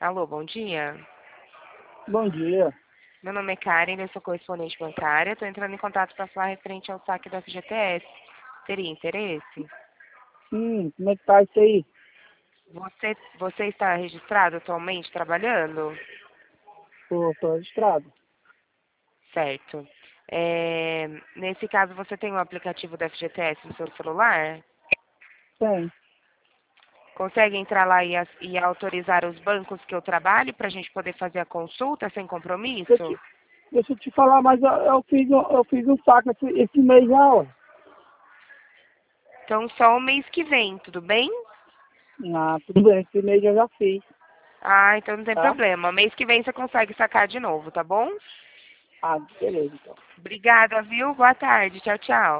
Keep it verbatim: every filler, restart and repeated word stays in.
Alô, bom dia. Bom dia. Meu nome é Karen, eu sou correspondente bancária. Estou entrando em contato para falar referente ao saque do F G T S. Teria interesse? Sim, como é que tá isso aí? Você, você está registrado atualmente trabalhando? Tô, tô registrado. Certo. É, nesse caso, você tem o aplicativo do F G T S no seu celular? Tem. Consegue entrar lá e, as- e autorizar os bancos que eu trabalho para a gente poder fazer a consulta sem Deixa eu compromisso? te, deixa eu te falar, mas eu, eu fiz, um- eu fiz um saco esse, esse mês já, ó. Então, só o mês que vem, tudo bem? Ah, tudo bem, esse mês eu já fiz, Ah, então não tem tá? problema. Mês que vem você consegue sacar de novo, tá bom? Ah, beleza, então. Obrigada, viu? Boa tarde. Tchau, tchau.